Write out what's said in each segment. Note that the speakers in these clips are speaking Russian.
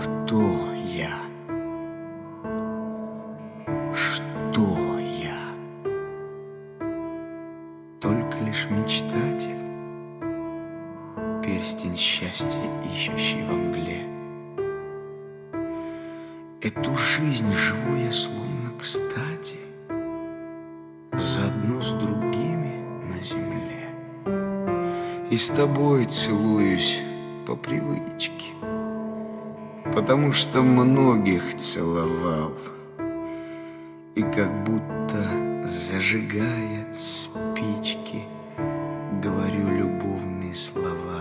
Кто я? Что я? Только лишь мечтатель, перстень счастья, ищущий во мгле. Эту жизнь живу я словно кстати, заодно с другими на земле. И с тобой целуюсь по привычке, потому что многих целовал. И как будто, зажигая спички, говорю любовные слова.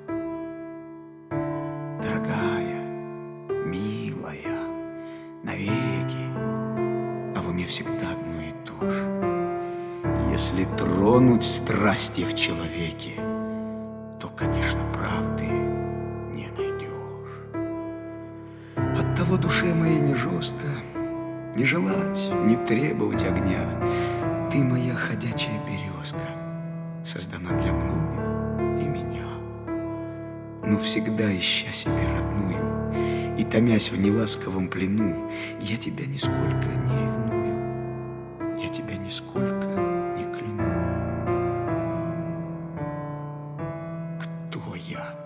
Дорогая, милая, навеки, а в уме всегда одно и то же. Если тронуть страсти в человеке, то, конечно, правды не найдешь. Оттого душе моей не жестко не желать, не требовать огня. Ты моя ходячая березка, создана для многих и меня. Но всегда ища себе родную и томясь в неласковом плену, я тебя нисколько не ревную, я тебя нисколько не кляну. Кто я?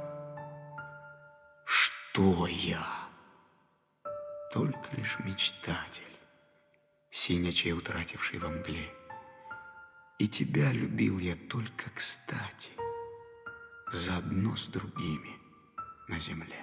Что я? Только лишь мечтатель, синячей утративший во мгле. И тебя любил я только кстати, заодно с другими на земле.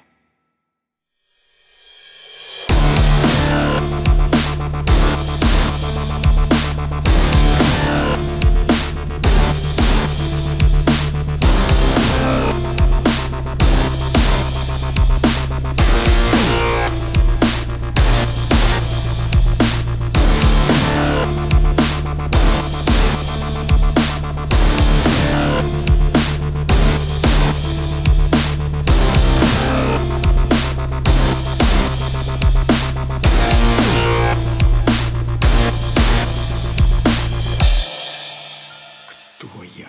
Кто я?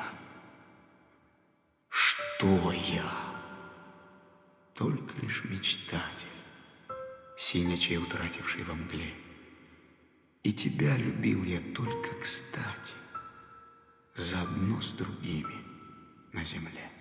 Что я? Только лишь мечтатель, синячей утративший во мгле. И тебя любил я только кстати, заодно с другими на земле.